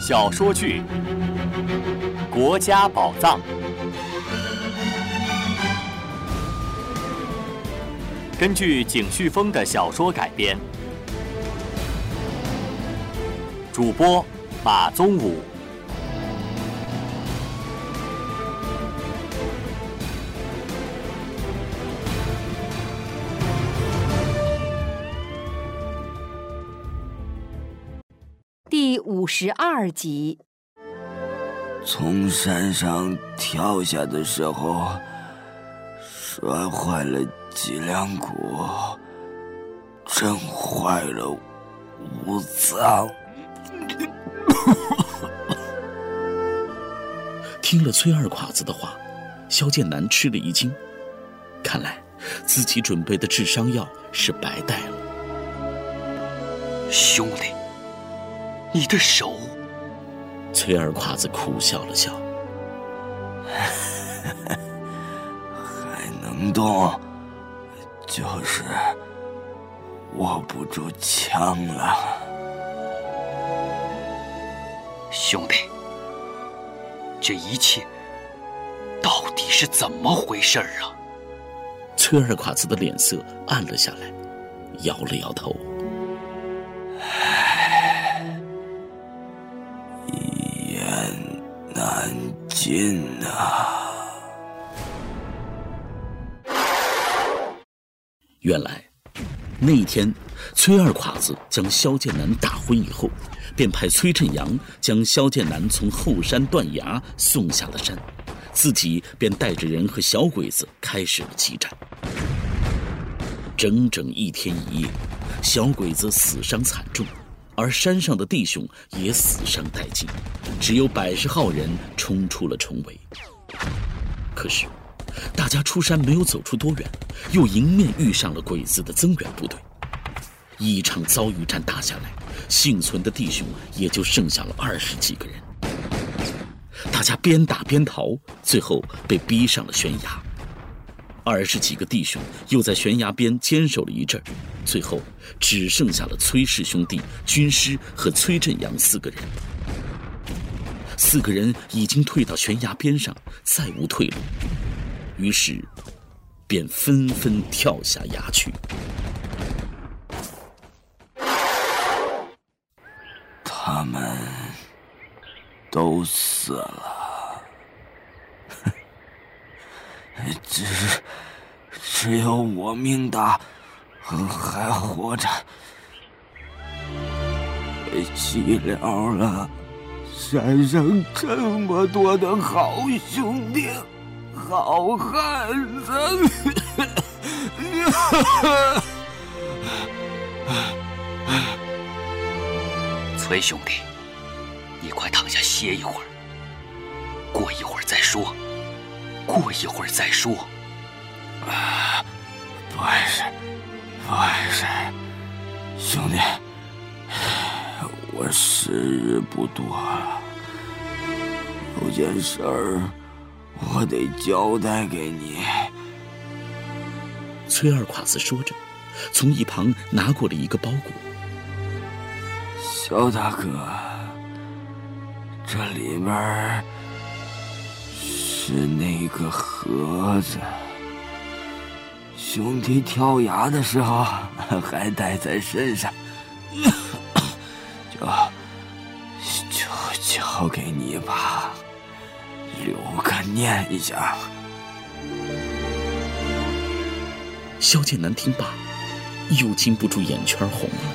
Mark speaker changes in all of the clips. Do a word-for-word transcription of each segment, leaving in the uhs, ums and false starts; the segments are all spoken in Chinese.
Speaker 1: 小说剧《国家宝藏》，根据景旭峰的小说改编，主播马宗武。
Speaker 2: 第五十二集。
Speaker 3: 从山上跳下的时候，摔坏了脊梁骨，震坏了五脏。
Speaker 4: 听了崔二侉子的话，萧剑南吃了一惊，看来自己准备的治伤药是白带了。
Speaker 5: 兄弟，你的手。
Speaker 4: 崔二侉子苦笑了笑，
Speaker 3: 还能动，就是握不住枪了。
Speaker 5: 兄弟，这一切到底是怎么回事啊？
Speaker 4: 崔二侉子的脸色暗了下来，摇了摇头。
Speaker 3: 一言难尽啊！
Speaker 4: 原来那一天，崔二侉子将萧剑南打昏以后，便派崔振阳将萧剑南从后山断崖送下了山，自己便带着人和小鬼子开始了激战。整整一天一夜，小鬼子死伤惨重，而山上的弟兄也死伤殆尽，只有百十号人冲出了重围。可是大家出山没有走出多远，又迎面遇上了鬼子的增援部队。一场遭遇战打下来，幸存的弟兄也就剩下了二十几个人。大家边打边逃，最后被逼上了悬崖。二十几个弟兄又在悬崖边坚守了一阵，最后只剩下了崔氏兄弟、军师和崔振阳四个人。四个人已经退到悬崖边上，再无退路，于是便纷纷跳下崖去。
Speaker 3: 他们都死了，只只有我命大，还活着。太凄凉了，山上这么多的好兄弟，好汉子。
Speaker 5: 崔兄弟，你快躺下歇一会儿，过一会儿再说，过一会儿再说。
Speaker 3: 啊，不碍事，不碍事，兄弟，我时日不多了，有件事儿我得交代给你。
Speaker 4: 崔二侉子说着，从一旁拿过了一个包裹。
Speaker 3: 肖大哥，这里面是那个盒子，兄弟跳崖的时候还带在身上，就就交给你吧，留个念想。
Speaker 4: 萧剑南听罢，又禁不住眼圈红了。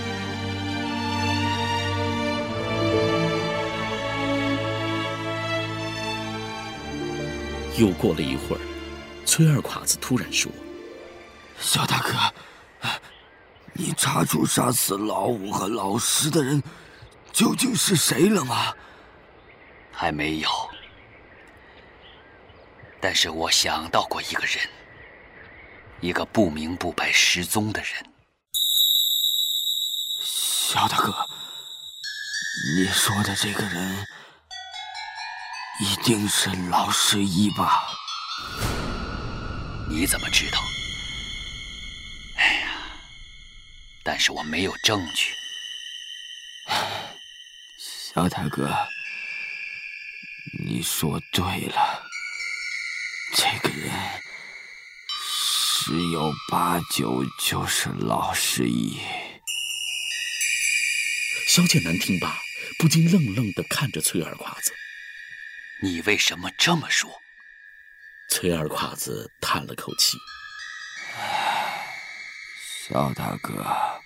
Speaker 4: 又过了一会儿，崔二侉子突然说：“
Speaker 3: 肖大哥，你查出杀死老五和老十的人究竟是谁了吗？”
Speaker 5: 还没有，但是我想到过一个人，一个不明不白失踪的人。
Speaker 3: 肖大哥，你说的这个人一定是老十一吧？
Speaker 5: 你怎么知道？哎呀，但是我没有证据。
Speaker 3: 小大哥，你说对了，这个人十有八九就是老十一。
Speaker 4: 萧剑南听罢，不禁愣愣地看着崔二侉子。
Speaker 5: 你为什么这么说？
Speaker 4: 崔二侉子叹了口气。
Speaker 3: 萧大哥，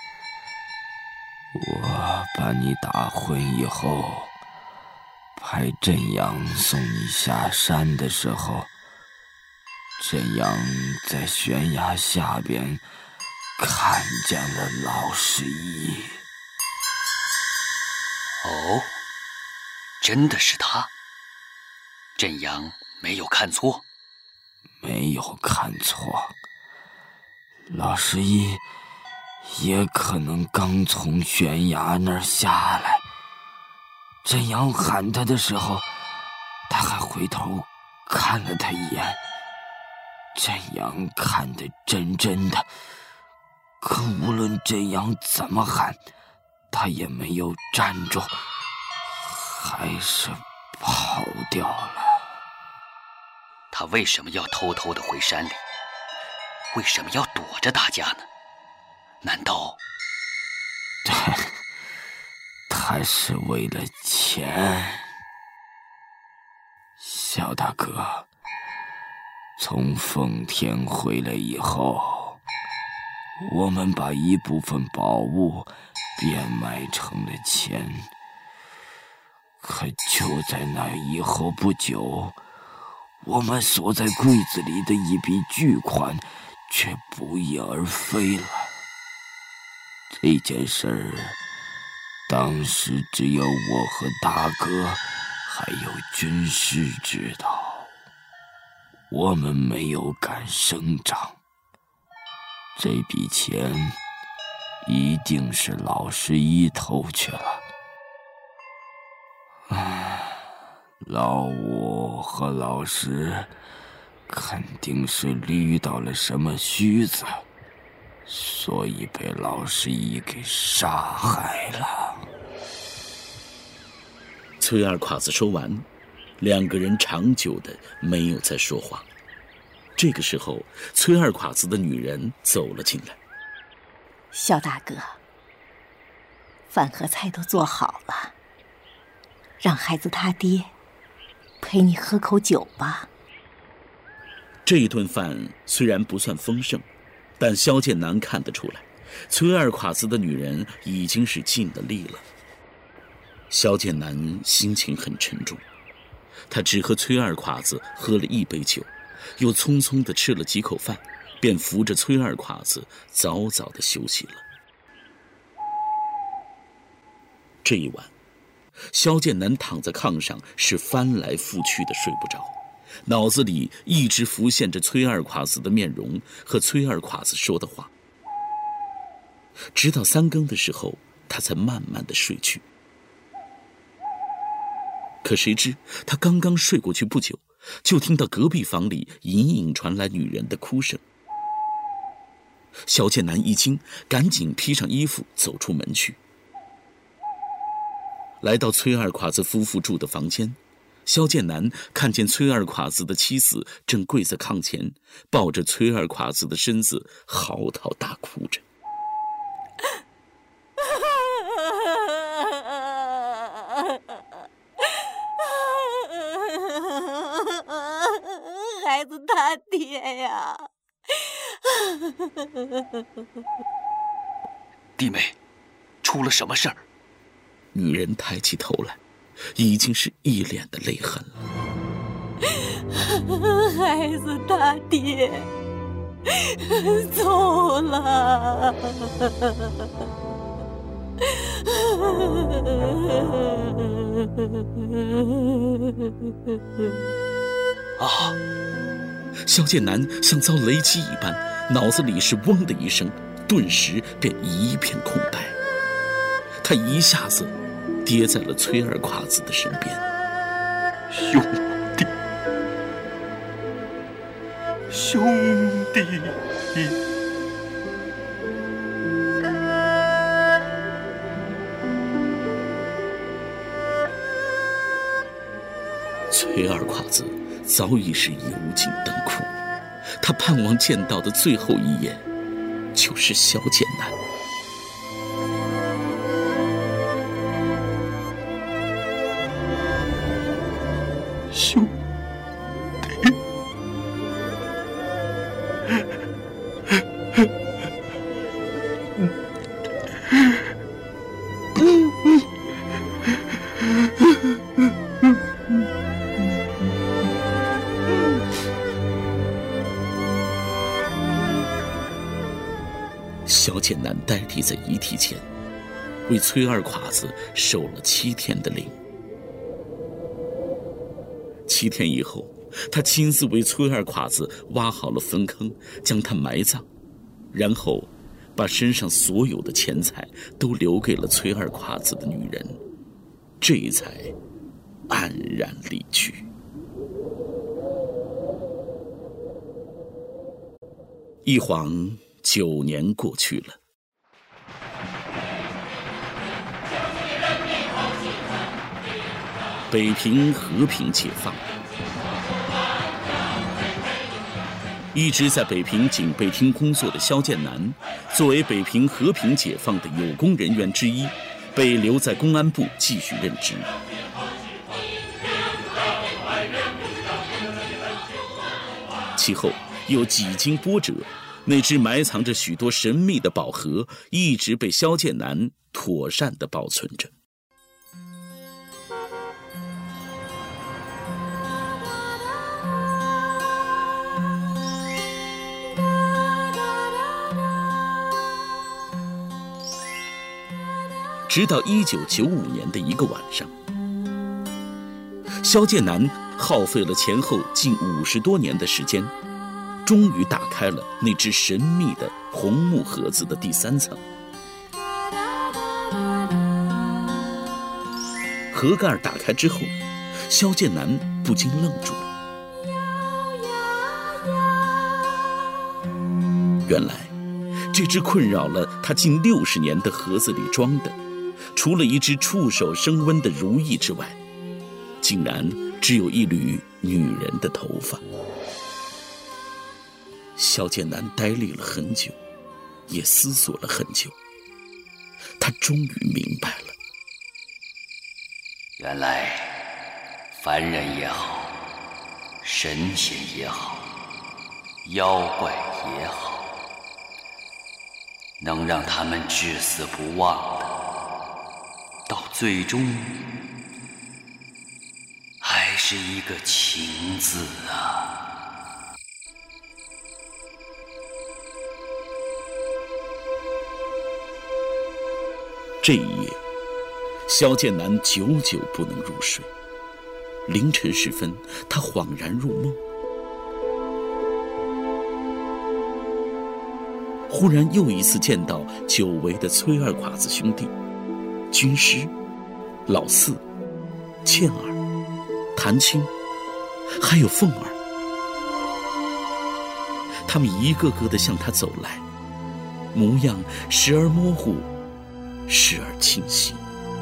Speaker 3: 我把你打昏以后，派镇阳送你下山的时候，镇阳在悬崖下边看见了老十一。
Speaker 5: 哦，真的是他？镇阳没有看错？
Speaker 3: 没有看错，老十一也可能刚从悬崖那儿下来。镇阳喊他的时候，他还回头看了他一眼。镇阳看得真真的，可无论镇阳怎么喊，他也没有站住，还是跑掉了。
Speaker 5: 他为什么要偷偷的回山里？为什么要躲着大家呢？难道
Speaker 3: 他是为了钱？萧大哥，从奉天回来以后，我们把一部分宝物变卖成了钱，可就在那以后不久，我们锁在柜子里的一笔巨款却不翼而飞了。这件事儿，当时只有我和大哥还有军师知道，我们没有敢声张。这笔钱一定是老十一偷去了。唉，老五和老十肯定是捋到了什么须子，所以被老十一给杀害了。
Speaker 4: 崔二侉子说完，两个人长久的没有再说话。这个时候，崔二侉子的女人走了进来。
Speaker 2: 萧大哥，饭和菜都做好了，让孩子他爹陪你喝口酒吧。
Speaker 4: 这一顿饭虽然不算丰盛，但萧剑南看得出来，崔二侉子的女人已经是尽了力了。萧剑南心情很沉重，他只和崔二侉子喝了一杯酒，又匆匆地吃了几口饭，便扶着崔二侉子早早地休息了。这一晚，萧剑南躺在炕上，是翻来覆去的睡不着，脑子里一直浮现着崔二侉子的面容和崔二侉子说的话。直到三更的时候，他才慢慢地睡去。可谁知他刚刚睡过去不久，就听到隔壁房里隐隐传来女人的哭声。萧剑南一惊，赶紧披上衣服走出门去。来到崔二侉子夫妇住的房间，萧剑南看见崔二侉子的妻子正跪在炕前，抱着崔二侉子的身子嚎啕大哭着。
Speaker 2: 孩子他爹呀！
Speaker 5: 弟妹，出了什么事儿？
Speaker 4: 女人抬起头来，已经是一脸的泪痕了。
Speaker 2: 孩子他爹走了。
Speaker 5: 啊！
Speaker 4: 萧剑南像遭雷击一般，脑子里是嗡的一声，顿时便一片空白。他一下子跌在了崔二侉子的身边。
Speaker 5: 兄弟，兄弟！
Speaker 4: 崔二侉子早已是油尽灯枯，他盼望见到的最后一眼，就是萧剑南。
Speaker 3: 兄弟，
Speaker 4: 萧剑南呆立在遗体前，为崔二侉子守了七天的灵。七天以后，他亲自为崔二侉子挖好了坟坑，将他埋葬，然后把身上所有的钱财都留给了崔二侉子的女人，这才黯然离去。一晃九年过去了。北平和平解放，一直在北平警备厅工作的萧剑南，作为北平和平解放的有功人员之一，被留在公安部继续任职。其后又几经波折，那只埋藏着许多神秘的宝盒一直被萧剑南妥善地保存着。直到一九九五年的一个晚上，萧剑南耗费了前后近五十多年的时间，终于打开了那只神秘的红木盒子的第三层。盒盖打开之后，萧剑南不禁愣住了。原来，这只困扰了他近六十年的盒子里装的，除了一只触手升温的如意之外，竟然只有一缕女人的头发。萧剑南呆立了很久，也思索了很久，他终于明白了。
Speaker 5: 原来，凡人也好，神仙也好，妖怪也好，能让他们至死不忘的，到最终还是一个情字啊。
Speaker 4: 这一夜，萧剑南久久不能入睡。凌晨时分，他恍然入梦，忽然又一次见到久违的崔二侉子兄弟，军师、老四、倩儿、谭青，还有凤儿。他们一个个地向他走来，模样时而模糊，时而清晰。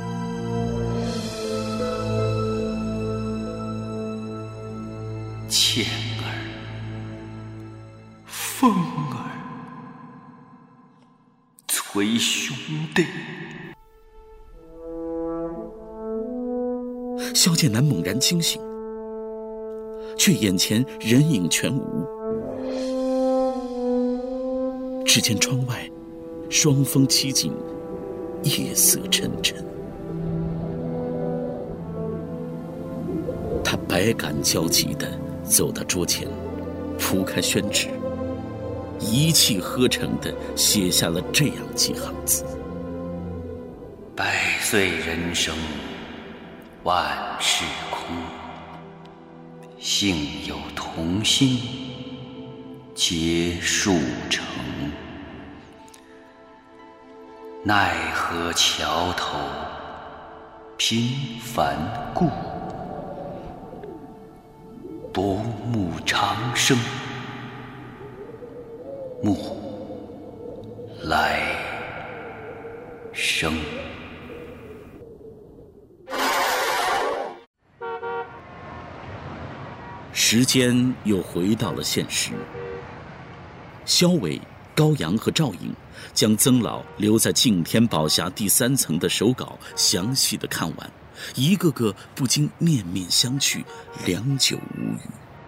Speaker 5: 倩儿，凤儿，崔兄弟。
Speaker 4: 萧剑南猛然惊醒，却眼前人影全无。只见窗外霜风凄劲，夜色沉沉。他百感交集地走到桌前，铺开宣纸，一气呵成地写下了这样几行字：
Speaker 5: 百岁人生万事空，幸有同心结树成。奈何桥头频繁故，不慕长生慕来生。
Speaker 4: 时间又回到了现实。萧伟、高阳和赵颖将曾老留在敬天宝匣第三层的手稿详细的看完，一个个不禁面面相觑，良久无语。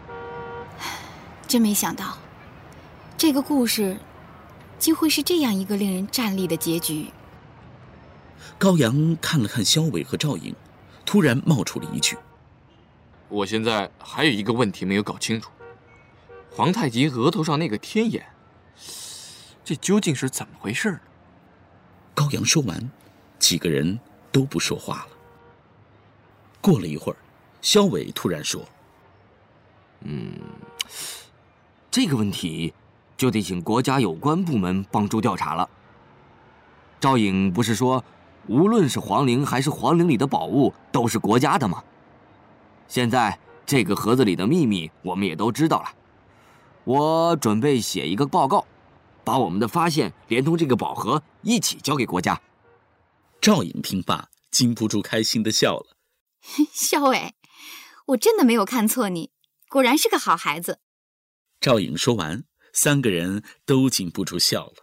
Speaker 6: 真没想到，这个故事竟会是这样一个令人战栗的结局。
Speaker 4: 高阳看了看萧伟和赵颖，突然冒出了一句：
Speaker 7: 我现在还有一个问题没有搞清楚，皇太极额头上那个天眼，这究竟是怎么回事呢？
Speaker 4: 高阳说完，几个人都不说话了。过了一会儿，萧伟突然说：
Speaker 5: 嗯，这个问题就得请国家有关部门帮助调查了。赵颖不是说无论是皇陵还是皇陵里的宝物都是国家的吗？现在这个盒子里的秘密我们也都知道了，我准备写一个报告，把我们的发现连同这个宝盒一起交给国家。
Speaker 4: 赵颖听罢，禁不住开心地笑了。
Speaker 6: 萧伟，我真的没有看错你，果然是个好孩子。
Speaker 4: 赵颖说完，三个人都禁不住笑了。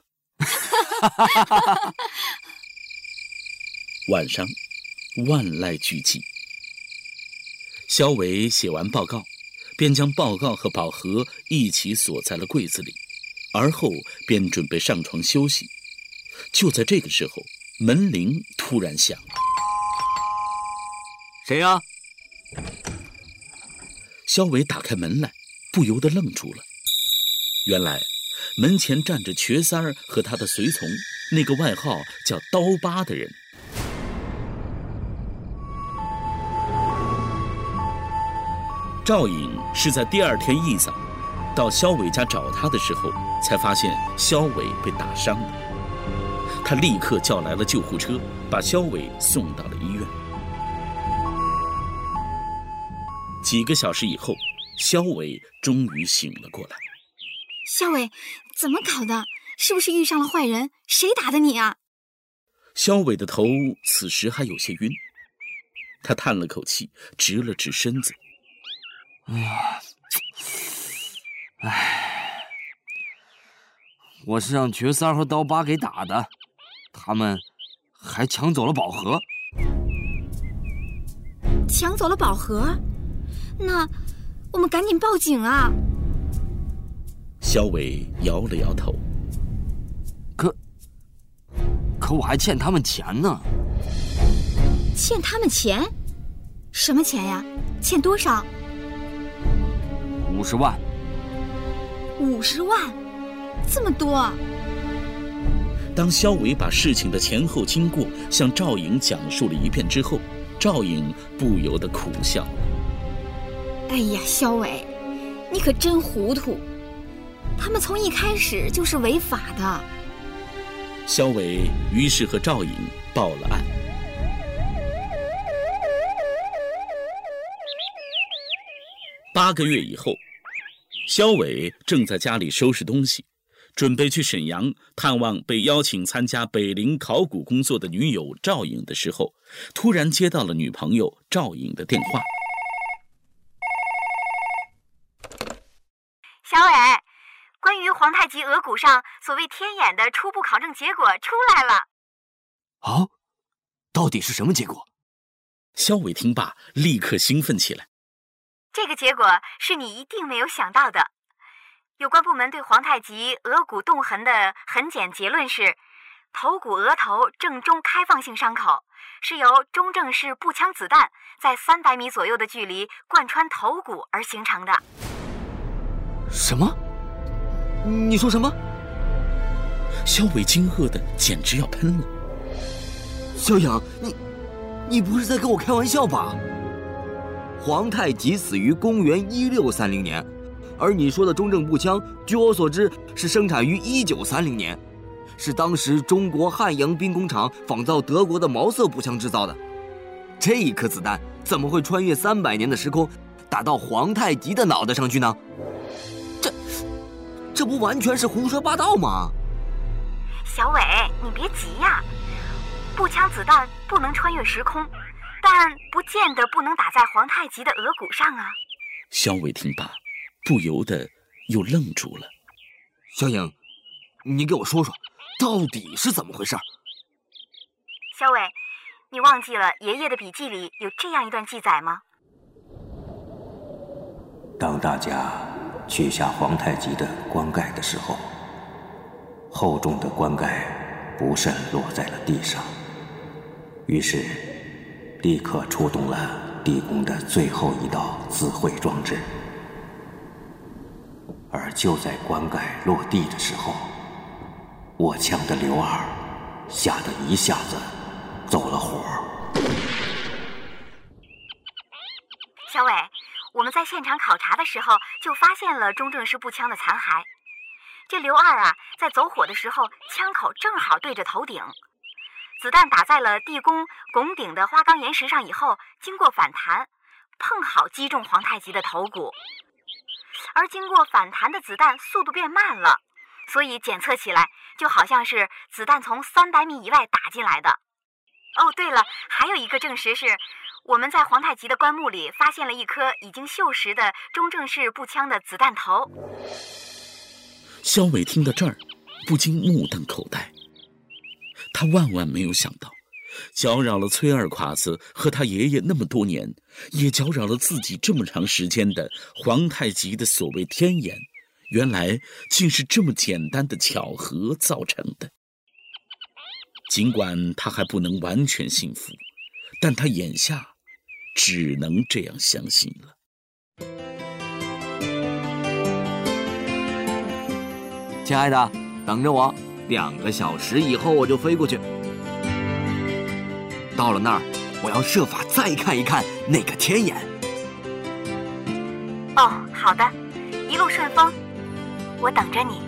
Speaker 4: 晚上，万籁俱寂。萧伟写完报告，便将报告和宝盒一起锁在了柜子里，而后便准备上床休息。就在这个时候，门铃突然响了。
Speaker 5: 谁呀？
Speaker 4: 萧伟打开门来，不由得愣住了。原来门前站着瘸三儿和他的随从，那个外号叫刀疤的人。赵颖是在第二天一早到萧伟家找他的时候，才发现萧伟被打伤了。他立刻叫来了救护车，把萧伟送到了医院。几个小时以后，萧伟终于醒了过来。
Speaker 6: 萧伟，怎么搞的？是不是遇上了坏人？谁打的你啊？
Speaker 4: 萧伟的头此时还有些晕，他叹了口气，直了直身子。
Speaker 5: 哎呀，哎，我是让瘸三和刀疤给打的，他们还抢走了宝盒。
Speaker 6: 抢走了宝盒？那我们赶紧报警啊！
Speaker 4: 萧伟摇了摇头。
Speaker 5: 可，可我还欠他们钱呢。
Speaker 6: 欠他们钱？什么钱呀？欠多少？
Speaker 5: 五十万。
Speaker 6: 五十万？这么多？
Speaker 4: 当萧伟把事情的前后经过向赵颖讲述了一遍之后，赵颖不由得苦笑了。
Speaker 6: 哎呀，萧伟，你可真糊涂！他们从一开始就是违法的。
Speaker 4: 萧伟于是和赵颖报了案。八个月以后，萧伟正在家里收拾东西，准备去沈阳探望被邀请参加北陵考古工作的女友赵颖的时候，突然接到了女朋友赵颖的电话。
Speaker 8: 小伟，关于皇太极额骨上所谓天眼的初步考证结果出来了。
Speaker 5: 啊？到底是什么结果？
Speaker 4: 萧伟听罢，立刻兴奋起来。
Speaker 8: 这个结果是你一定没有想到的。有关部门对皇太极额骨冻痕的痕检结论是，头骨额头正中开放性伤口，是由中正式步枪子弹在三百米左右的距离贯穿头骨而形成的。
Speaker 5: 什么？你说什么？
Speaker 4: 萧伟惊愕的简直要喷了。
Speaker 5: 萧阳，你你不是在跟我开玩笑吧？皇太极死于公元一六三零年，而你说的中正步枪，据我所知是生产于一九三零年，是当时中国汉阳兵工厂仿造德国的毛瑟步枪制造的。这一颗子弹怎么会穿越三百年的时空，打到皇太极的脑袋上去呢？这这不完全是胡说八道吗？
Speaker 8: 小伟，你别急呀，步枪子弹不能穿越时空，但不见得不能打在皇太极的额骨上啊。
Speaker 4: 萧伟听罢，不由得又愣住了。
Speaker 5: 小影，你给我说说，到底是怎么回事？
Speaker 8: 萧伟，你忘记了爷爷的笔记里有这样一段记载吗？
Speaker 9: 当大家取下皇太极的棺盖的时候，厚重的棺盖不慎落在了地上，于是立刻出动了地宫的最后一道自毁装置。而就在棺盖落地的时候，握枪的刘二吓得一下子走了火。
Speaker 8: 小伟，我们在现场考察的时候就发现了中正式步枪的残骸。这刘二啊，在走火的时候，枪口正好对着头顶，子弹打在了地宫拱顶的花岗岩石上以后，经过反弹，碰好击中皇太极的头骨。而经过反弹的子弹速度变慢了，所以检测起来就好像是子弹从三百米以外打进来的。哦，对了，还有一个证实是，我们在皇太极的棺木里发现了一颗已经锈蚀的中正式步枪的子弹头。
Speaker 4: 萧伟听到这儿，不禁目瞪口呆。他万万没有想到，搅扰了崔二侉子和他爷爷那么多年，也搅扰了自己这么长时间的皇太极的所谓天眼，原来竟是这么简单的巧合造成的。尽管他还不能完全信服，但他眼下只能这样相信了。
Speaker 5: 亲爱的，等着我，两个小时以后我就飞过去。到了那儿，我要设法再看一看那个天眼。
Speaker 8: 哦，好的，一路顺风，我等着你。